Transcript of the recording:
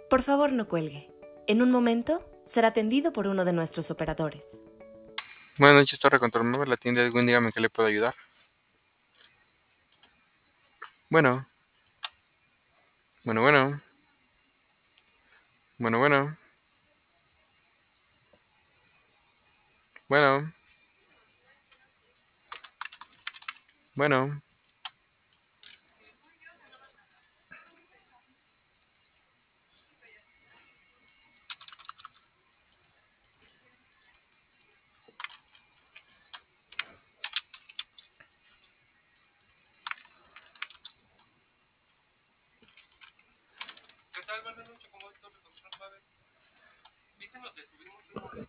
Por favor, no cuelgue. En un momento será atendido por uno de nuestros operadores. Buenas noches, Torre Control Móvil, la tienda Edwin, dígame en qué le puedo ayudar. Bueno, bueno, bueno, bueno, bueno, bueno, bueno. ¿Qué tal? Buenas noches, ¿cómo está? ¿Viste? Nos detuvimos.